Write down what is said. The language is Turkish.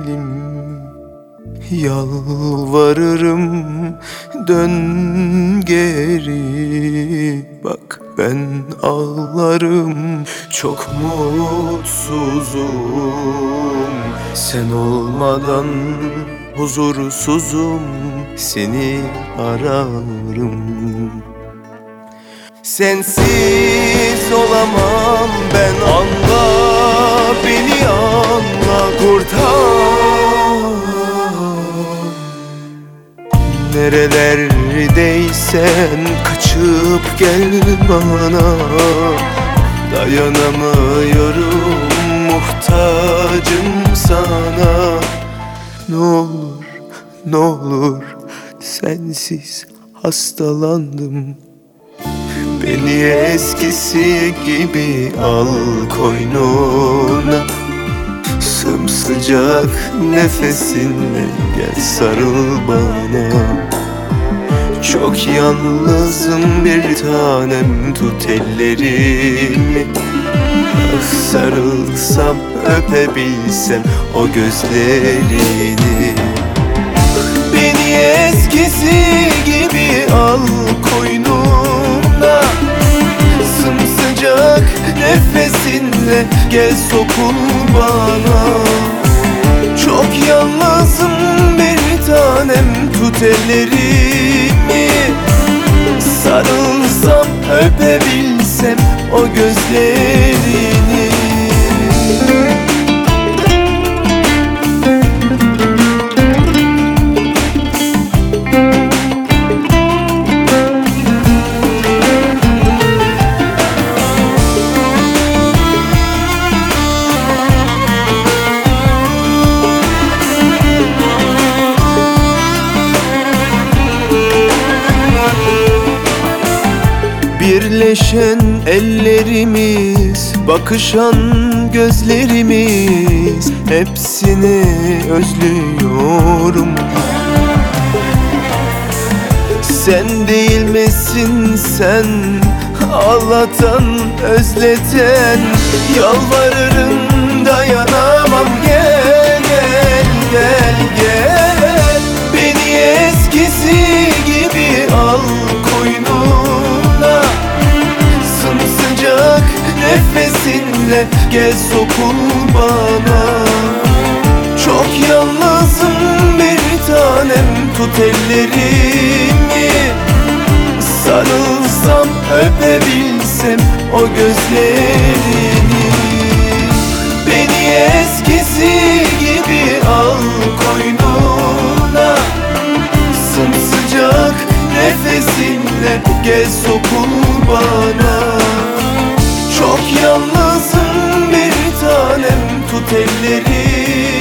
güzelim, yalvarırım dön geri. Bak ben ağlarım, çok mutsuzum. Sen olmadan huzursuzum, seni ararım. Sensiz olamam ben, anla beni, anla, kurtar. Nerelerdeysen kaçıp gel bana, dayanamıyorum, muhtacım sana. Ne olur, ne olur, sensiz hastalandım. Beni eskisi gibi al koynuna, sımsıcak nefesinle gel sarıl bana. Çok yalnızım bir tanem, tut ellerimi. Ah, sarılsam, öpebilsem o gözlerini. Beni eskisi gibi al koynuna, sımsıcak nefesinle gel sokul bana. Çok yalnızım bir tanem, tut ellerimi. Sarılsam, öpebilsem o gözlerini. Birleşen ellerimiz, bakışan gözlerimiz, hepsini özlüyorum. Sen değil misin sen, ağlatan, özleten? Yalvarırım, dayanamam, gel gel gel gel. Beni eskisi gibi al koynuna, sımsıcak nefesinle gel sokul bana. Çok yalnızım bir tanem, tut ellerimi. Sarılsam, öpebilsem o gözlerini. Beni eskisi gibi al koynuna, sımsıcak nefesinle gel sokul bana. Çok yalnızım bir tanem, tut ellerimi.